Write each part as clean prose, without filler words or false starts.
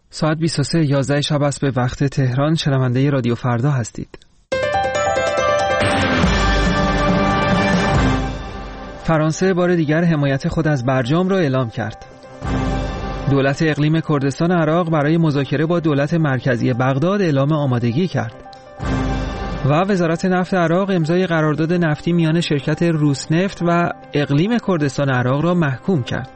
ساعت 23:11 شب است به وقت تهران. شنونده رادیو فردا هستید. فرانسه بار دیگر حمایت خود از برجام را اعلام کرد. دولت اقلیم کردستان عراق برای مذاکره با دولت مرکزی بغداد اعلام آمادگی کرد. و وزارت نفت عراق امضای قرارداد نفتی میان شرکت روسنفت و اقلیم کردستان عراق را محکوم کرد.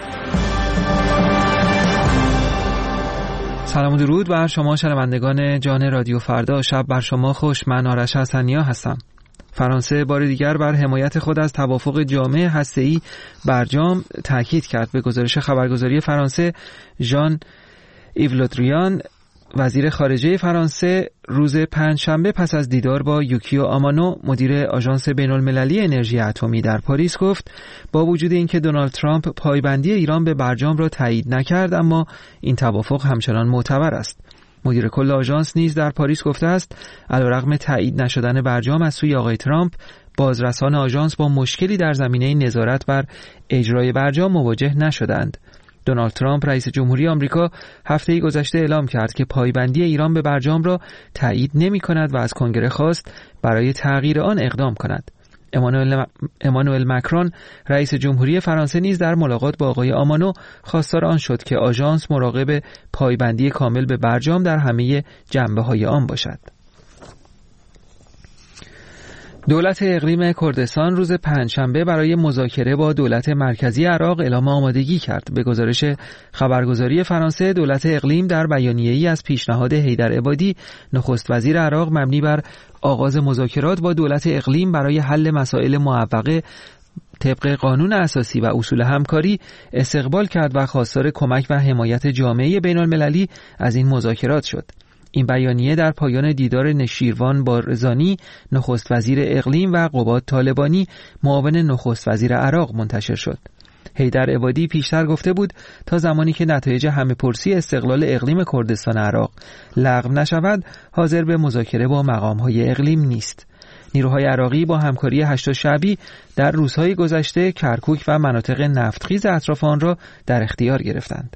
سلام و درود بر شما شنوندگان جان رادیو فردا. شب بر شما خوش. من آرش حسنیا هستم. فرانسه بار دیگر بر حمایت خود از توافق جامع هسته‌ای برجام تاکید کرد. به گزارش خبرگزاری فرانسه، ژان ایو له دریان وزیر خارجه فرانسه روز پنجشنبه پس از دیدار با یوکیو آمانو مدیر آژانس بین‌المللی انرژی اتمی در پاریس گفت با وجود اینکه دونالد ترامپ پایبندی ایران به برجام را تایید نکرد، اما این توافق همچنان معتبر است. مدیر کل آژانس نیز در پاریس گفته است علیرغم تایید نشدن برجام از سوی آقای ترامپ، بازرسان آژانس با مشکلی در زمینه نظارت بر اجرای برجام مواجه نشدند. دونالد ترامپ رئیس جمهوری آمریکا هفته گذشته اعلام کرد که پایبندی ایران به برجام را تایید نمی‌کند و از کنگره خواست برای تغییر آن اقدام کند. امانوئل مکرون رئیس جمهوری فرانسه نیز در ملاقات با آقای آمانو خواستار آن شد که آژانس مراقب پایبندی کامل به برجام در همه جنبه‌های آن باشد. دولت اقلیم کردستان روز پنجشنبه برای مذاکره با دولت مرکزی عراق اعلام آمادگی کرد. به گزارش خبرگزاری فرانسه، دولت اقلیم در بیانیه‌ای از پیشنهاد حیدر عبادی نخست وزیر عراق مبنی بر آغاز مذاکرات با دولت اقلیم برای حل مسائل معوقه طبق قانون اساسی و اصول همکاری استقبال کرد و خواستار کمک و حمایت جامعه بین‌المللی از این مذاکرات شد. این بیانیه در پایان دیدار نشیروان بارزانی نخست وزیر اقلیم و قباد طالبانی معاون نخست وزیر عراق منتشر شد. حیدر عبادی پیشتر گفته بود تا زمانی که نتایج همه‌پرسی استقلال اقلیم کردستان عراق لغو نشود، حاضر به مذاکره با مقام‌های اقلیم نیست. نیروهای عراقی با همکاری هشت شعبی در روزهای گذشته کرکوک و مناطق نفتخیز اطراف آن را در اختیار گرفتند.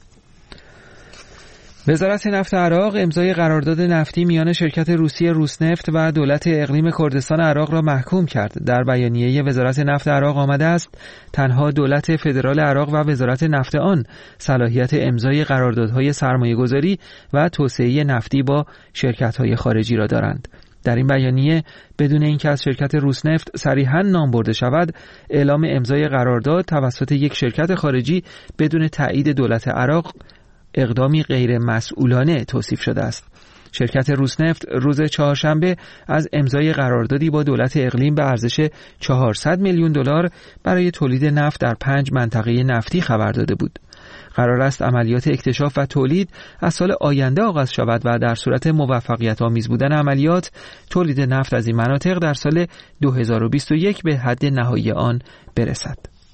وزارت نفت عراق امضای قرارداد نفتی میان شرکت روسی روسنفت و دولت اقلیم کردستان عراق را محکوم کرد. در بیانیه وزارت نفت عراق آمده است تنها دولت فدرال عراق و وزارت نفت آن صلاحیت امضای قراردادهای سرمایه‌گذاری و توسعه نفتی با شرکت‌های خارجی را دارند. در این بیانیه بدون اینکه از شرکت روسنفت صریحاً نام برده شود، اعلام امضای قرارداد توسط یک شرکت خارجی بدون تایید دولت عراق اقدامی غیر مسئولانه توصیف شده است. شرکت روسنفت روز چهارشنبه از امضای قراردادی با دولت اقلیم به ارزش 400 میلیون دلار برای تولید نفت در 5 منطقه نفتی خبر داده بود. قرار است عملیات اکتشاف و تولید از سال آینده آغاز شود و در صورت موفقیت آمیز بودن عملیات، تولید نفت از این مناطق در سال 2021 به حد نهایی آن برسد.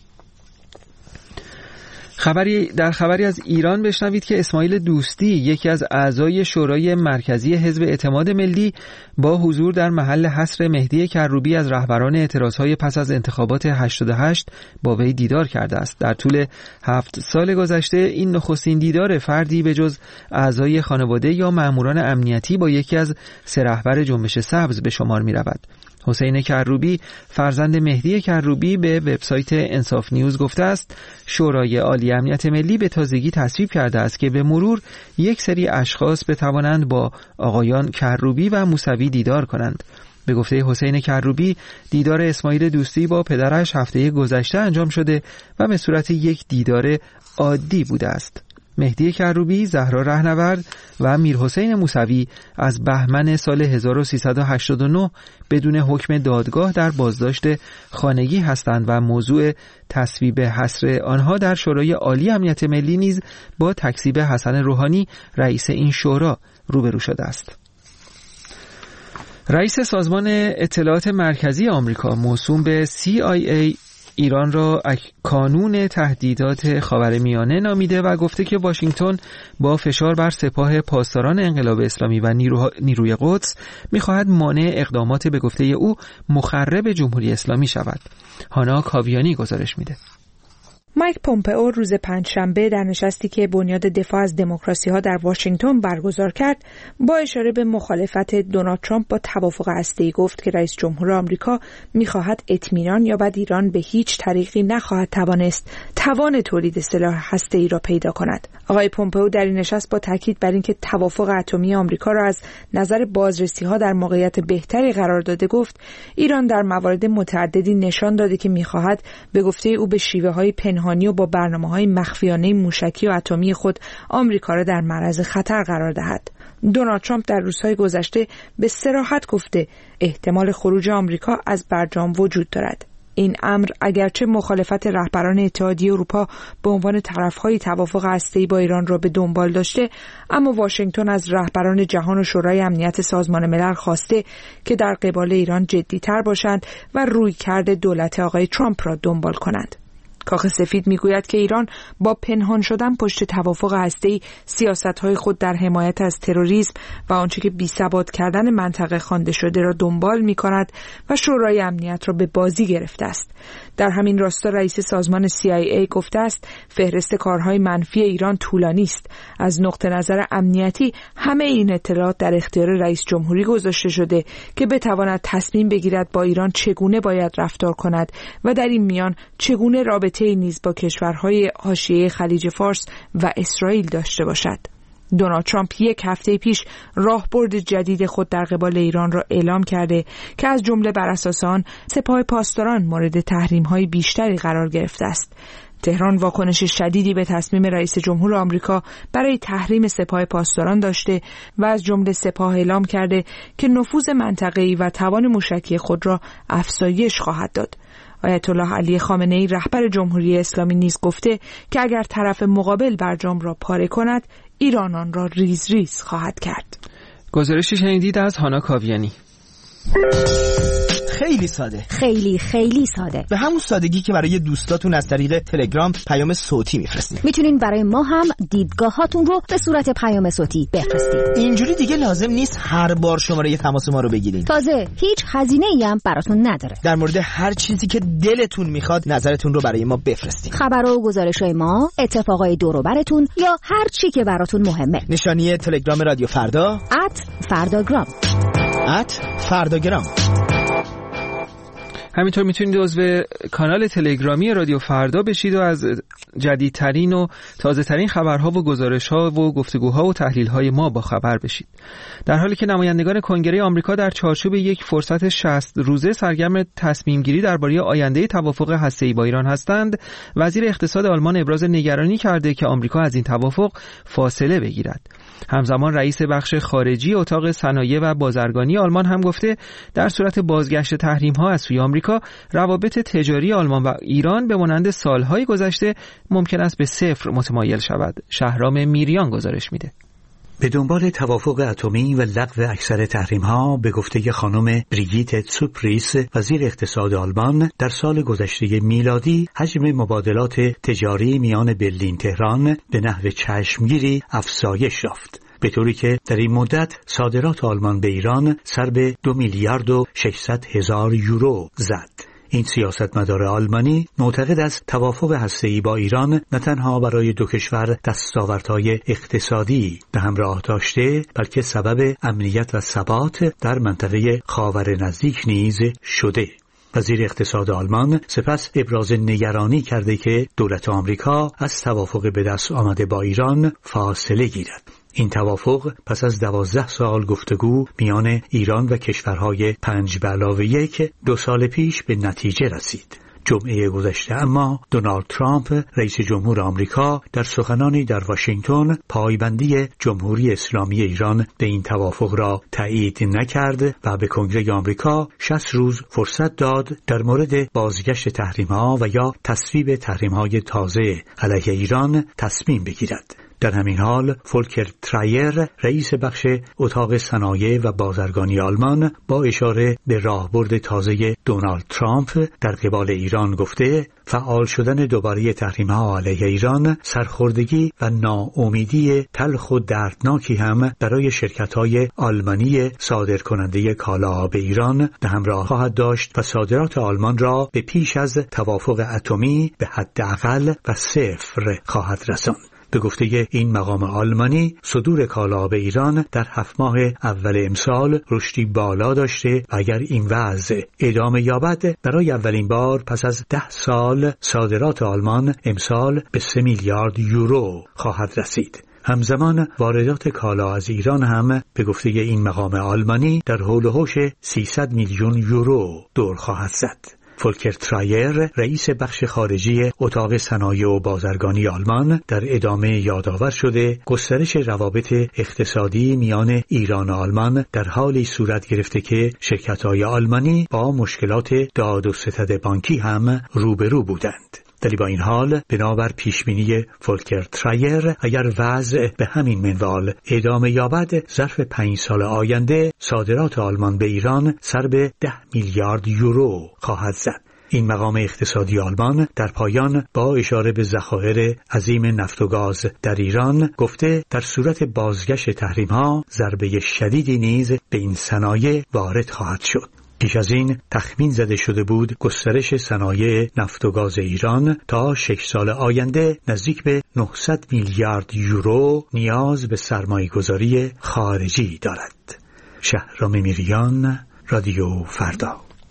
در خبری از ایران بشنوید که اسماعیل دوستی، یکی از اعضای شورای مرکزی حزب اعتماد ملی، با حضور در محل حصر مهدی کروبی از رهبران اعتراضهای پس از انتخابات 88 با وی دیدار کرده است. در طول 7 سال گذشته این نخستین دیدار فردی به جز اعضای خانواده یا ماموران امنیتی با یکی از 3 رهبر جنبش سبز به شمار می رود. حسین کروبی، فرزند مهدی کروبی، به وبسایت انصاف نیوز گفته است شورای عالی امنیت ملی به تازگی تصویب کرده است که به مرور یک سری اشخاص بتوانند با آقایان کروبی و موسوی دیدار کنند. به گفته حسین کروبی، دیدار اسماعیل دوستی با پدرش هفته گذشته انجام شده و به صورت یک دیدار عادی بوده است. مهدی کروبی، زهرا رهنورد و میرحسین موسوی از بهمن سال 1389 بدون حکم دادگاه در بازداشت خانگی هستند و موضوع تصویب حصر آنها در شورای عالی امنیت ملی نیز با تکذیب حسن روحانی رئیس این شورا روبرو شده است. رئیس سازمان اطلاعات مرکزی آمریکا موسوم به CIA ایران را کانون تهدیدات خاورمیانه نامیده و گفته که واشنگتن با فشار بر سپاه پاسداران انقلاب اسلامی و نیروی قدس می‌خواهد مانع اقدامات به گفته او مخرب جمهوری اسلامی شود. هانا کاویانی گزارش میده. مایک پومپئو روز پنجشنبه در نشستی که بنیاد دفاع از دموکراسی‌ها در واشنگتن برگزار کرد، با اشاره به مخالفت دونالد ترامپ با توافق هسته‌ای گفت که رئیس جمهور آمریکا می‌خواهد اطمینان یابد ایران به هیچ طریقی نخواهد توانست توان تولید سلاح هسته‌ای را پیدا کند. آقای پومپئو در این نشست با تاکید بر اینکه توافق اتمی آمریکا را از نظر بازرسی‌ها در موقعیت بهتری قرار داده گفت ایران در موارد متعددی نشان داده که می‌خواهد به گفته او به شیوه‌های پنهانی و با برنامه‌های مخفیانه موشکی و اتمی خود آمریکا را در معرض خطر قرار دهد. دونالد ترامپ در روزهای گذشته به صراحت گفته احتمال خروج آمریکا از برجام وجود دارد. این امر اگرچه مخالفت رهبران اتحادیه اروپا به عنوان طرفهای توافق هسته‌ای با ایران را به دنبال داشته، اما واشنگتن از رهبران جهان و شورای امنیت سازمان ملل خواسته که در قبال ایران جدی‌تر باشند و رویکرد دولت آقای ترامپ را دنبال کنند. کاخ سفید میگوید که ایران با پنهان شدن پشت توافق هسته‌ای سیاست‌های خود در حمایت از تروریسم و آنچه که بی‌ثبات کردن منطقه خوانده شده را دنبال می‌کند و شورای امنیت را به بازی گرفته است. در همین راستا رئیس سازمان CIA گفته است فهرست کارهای منفی ایران طولانی است. از نقطه نظر امنیتی همه این اطلاعات در اختیار رئیس جمهوری گذاشته شده که بتواند تصمیم بگیرد با ایران چگونه باید رفتار کند و در این میان چگونه رابطه نیز با کشورهای حاشیه خلیج فارس و اسرائیل داشته باشد. دونالد ترامپ یک هفته پیش راهبرد جدید خود در قبال ایران را اعلام کرده که از جمله بر اساس آن سپاه پاسداران مورد تحریم‌های بیشتری قرار گرفته است. تهران واکنش شدیدی به تصمیم رئیس جمهور آمریکا برای تحریم سپاه پاسداران داشته و از جمله سپاه اعلام کرده که نفوذ منطقه‌ای و توان موشکی خود را افزایش خواهد داد. آیت الله علی خامنه‌ای رهبر جمهوری اسلامی نیز گفته که اگر طرف مقابل برجام را پاره کند، ایران آن را ریز ریز خواهد کرد. گزارشی شنیدید از هانا کاویانی. خیلی ساده، خیلی خیلی ساده، به همون سادگی که برای دوستاتون از طریق تلگرام پیام صوتی میفرستید. میتونین برای ما هم دیدگاهاتون رو به صورت پیام صوتی بفرستید. اینجوری دیگه لازم نیست هر بار شماره تماس ما رو بگیرین. تازه هیچ هزینه‌ای هم براتون نداره. در مورد هر چیزی که دلتون میخواد نظرتون رو برای ما بفرستید. خبر و گزارش‌های ما، اتفاقای دور و براتون یا هر چی که براتون مهمه. نشانی تلگرام رادیو فردا @فرداگرام. @فرداگرام. همینطور میتونید عضو کانال تلگرامی رادیو فردا بشید و از جدیدترین و تازه ترین خبرها و گزارش‌ها و گفتگوها و تحلیل‌های ما با خبر بشید. در حالی که نمایندگان کنگره آمریکا در چارچوب یک فرصت 60 روزه سرگرم تصمیم گیری درباره آینده توافق هسته‌ای با ایران هستند، وزیر اقتصاد آلمان ابراز نگرانی کرده که آمریکا از این توافق فاصله بگیرد. همزمان رئیس بخش خارجی اتاق صنایع و بازرگانی آلمان هم گفته در صورت بازگشت تحریم‌ها از سوی آمریکا، روابط تجاری آلمان و ایران به مانند سالهای گذشته ممکن است به صفر متمایل شود. شهرام میریان گزارش میده. به دنبال توافق اتمی و لغو اکثر تحریم‌ها، به گفته خانم بریگیت سوپریس وزیر اقتصاد آلمان، در سال گذشته میلادی حجم مبادلات تجاری میان برلین تهران به نحو چشمگیری افزایش یافت، به طوری که در این مدت صادرات آلمان به ایران سر به 2 میلیارد و 600 هزار یورو زد. این سیاستمدار آلمانی معتقد است توافق هسته‌ای با ایران نه تنها برای دو کشور دستاوردهای اقتصادی به همراه داشته، بلکه سبب امنیت و ثبات در منطقه خاور نزدیک نیز شده. وزیر اقتصاد آلمان سپس ابراز نگرانی کرده که دولت آمریکا از توافق به دست آمده با ایران فاصله گیرد. این توافق پس از 12 سال گفتگو میان ایران و کشورهای 5+1 2 سال پیش به نتیجه رسید. جمعه گذشته اما دونالد ترامپ رئیس جمهور آمریکا در سخنانی در واشنگتن پایبندی جمهوری اسلامی ایران به این توافق را تایید نکرد و به کنگره آمریکا 60 روز فرصت داد در مورد بازگشت تحریم‌ها و یا تصویب تحریم‌های تازه علیه ایران تصمیم بگیرد. در همین حال فولکر ترایر رئیس بخش اتاق صنایع و بازرگانی آلمان با اشاره به راهبرد تازه دونالد ترامپ در قبال ایران گفته فعال شدن دوباره تحریم‌ها علیه ایران سرخوردگی و ناامیدی تلخ و دردناکی هم برای شرکت‌های آلمانی صادرکننده کالا به ایران به همراه خواهد داشت و صادرات آلمان را به پیش از توافق اتمی به حداقل و صفر خواهد رساند. به گفته این مقام آلمانی صدور کالا به ایران در 7 ماه اول امسال رشدی بالا داشته و اگر این وضع ادامه یابد برای اولین بار پس از 10 سال صادرات آلمان امسال به 3 میلیارد یورو خواهد رسید. همزمان واردات کالا از ایران هم به گفته این مقام آلمانی در حول و حوش 300 میلیون یورو دور خواهد زد. فولکر ترایر رئیس بخش خارجی اتاق صنایع و بازرگانی آلمان در ادامه یادآور شده گسترش روابط اقتصادی میان ایران و آلمان در حالی صورت گرفته که شرکت‌های آلمانی با مشکلات داد و ستد بانکی هم روبرو بودند. ولی با این حال بنابر پیشبینی فولکر ترایر اگر وضع به همین منوال ادامه یابد ظرف 5 سال آینده صادرات آلمان به ایران سر به 10 میلیارد یورو خواهد زد. این مقام اقتصادی آلمان در پایان با اشاره به ذخایر عظیم نفت و گاز در ایران گفته در صورت بازگشت تحریم‌ها ضربه شدیدی نیز به این صنایع وارد خواهد شد. پیش از این تخمین زده شده بود گسترش صنایع نفت و گاز ایران تا 6 سال آینده نزدیک به 900 میلیارد یورو نیاز به سرمایه‌گذاری خارجی دارد. شهرام میریان، رادیو فردا.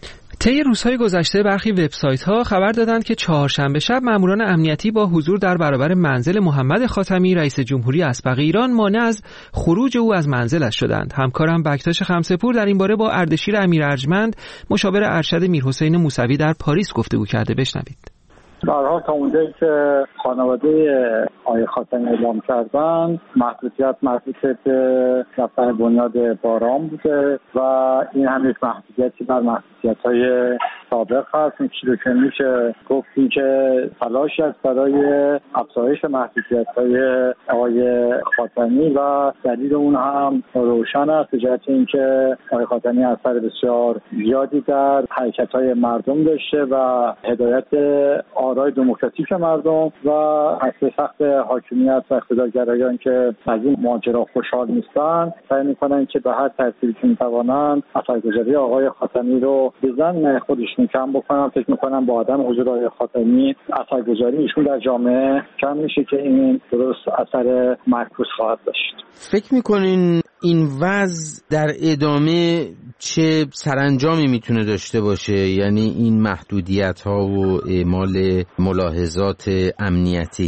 طی روزهای گذشته برخی وبسایت‌ها خبر دادند که چهارشنبه شب ماموران امنیتی با حضور در برابر منزل محمد خاتمی رئیس جمهوری اسبق ایران مانع از خروج او از منزلش شدند. همکارم بکتاش خمسه‌پور در این باره با اردشیر امیر ارجمند مشاور ارشد میرحسین موسوی در پاریس گفتگو کرده. بشنوید. در حال تا اونجایی که خانواده آقای خاتمی اعلام کردن محدودیت مربوط به دفتر بنیاد باران بوده و این هم یک محدودیتی بر محدودیت‌های سابق هست. این چیزی که میشه گفتی که تلاشی است برای افزایش محدودیت‌های آقای خاتمی و دلیل اون هم روشن است به جهت اینکه آقای خاتمی اثر بسیار زیادی در حرکت‌های مردم داشته و هدایت آرای دموکراتیک مردم و اصل سخت حاکمیت و اقتدارگرایان که از این ماجرا خوشحال نیستن سعی میکنن که به هر ترتیبی که میتوانند اثرگذاری آقای خاتمی رو به ظن خودشون کم بکنن. فکر میکنن با عدم حضور آقای خاتمی اثرگذاری ایشون در جامعه کم میشه که این درست اثر معکوس خواهد داشت. فکر میکنین این وضع در ادامه چه سرانجامی میتونه داشته باشه؟ یعنی این محدودیت ها و اعمال ملاحظات امنیتی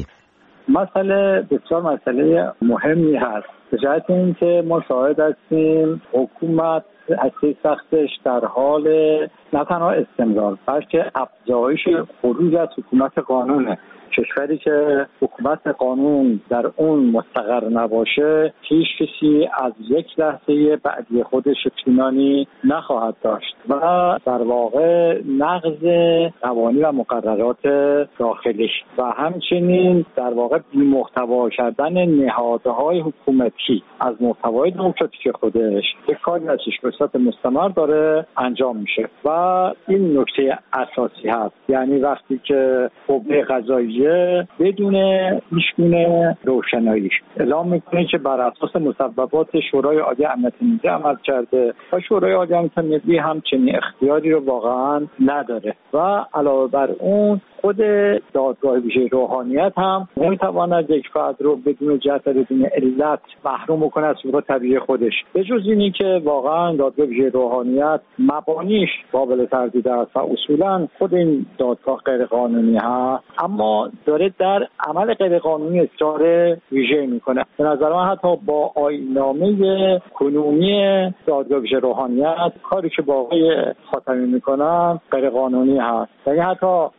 بسیار مسئله مهمی هست به جهت اینکه ما شاهد هستیم حکومت اصلی سختش در حال نه تنها استمرار بلکه افزایش خروج از حکومت قانونه. کشوری که حکومت قانون در اون مستقر نباشه هیچ کسی از یک لحظه بعدی خودش اطمینانی نخواهد داشت و در واقع نقض قوانین و مقررات داخلی و همچنین در واقع بی‌محتوا کردن نهادهای حکومتی از محتوای دموکراتیک خودش یک کاری ازش به صورت مستمر داره انجام میشه و این نکته اساسی هست. یعنی وقتی که قوه قضاییه بدون هیچگونه روشنایی اعلام میکنه که بر اساس مصوبات شورای عالی امنیت ملی عمل کرده و شورای عالی امنیت ملی هم چنین اختیاری رو واقعا نداره و علاوه بر اون خود دادگاه ویژه روحانیت هم نمیتواند یک فرد رو بدون جهت بدون علت محروم کنه از حقوق طبیعی خودش به جز اینی که واقعا دادگاه ویژه روحانیت مبانیش قابل تردید است و اصولا خود این دادگاه غیر قانونی هست اما داره در عمل غیر قانونی اصرار ویژه میکنه. به نظر من حتی با آیین‌نامه کنونی دادگاه ویژه روحانیت کاری که با آقای خاتمی میکنن غیر قانونی هست. یعنی حتی در یک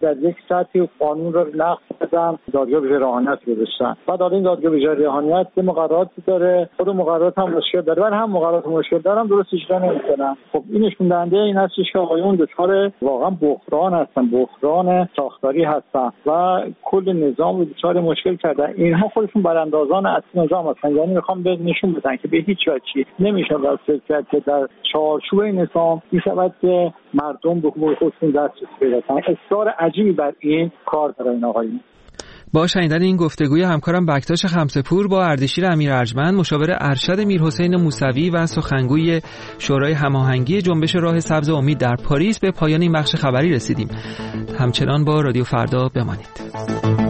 سطحی قانون رو نقض کردن، دادگاه ویژه روحانیت گذاشتن. بعد این دادگاه ویژه روحانیت مقرراتی داره، خود مقررات هم مشکل داره، ولی هم مقررات مشکل دارن درست اجرا نمی‌کنن. خب این نشون دهنده این هستش که آقایون دچار واقعا بحران هستن، بحران ساختاری هستن و کل نظام رو دچار مشکل کردن. اینها خودشون براندازان اصلی نظام هستن، یعنی میخوام به نشون بدن که به هیچ وجه نمیشه واسه که در چارچوب نظام میشود که مردم به حقوق خودشون دسترسی پیدا کنن. اصرار عجیبی بر این کار داره این آقایون. با شنیدن این گفتگوی همکارم بکتاش خمسه‌پور با اردشیر امیر ارجمند، مشاور ارشد میرحسین موسوی و سخنگوی شورای هماهنگی جنبش راه سبز امید در پاریس، به پایان این بخش خبری رسیدیم. همچنان با رادیو فردا بمانید.